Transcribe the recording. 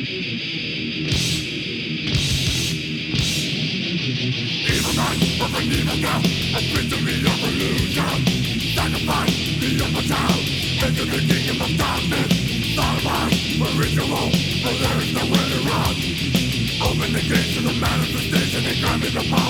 Evil man, perfect evil now, a victory of illusion. Sacrifice the upper town into the kingdom of darkness. Thought about a ritual, but there is nowhere to run. Open the gates to the manifestation and grab me the power.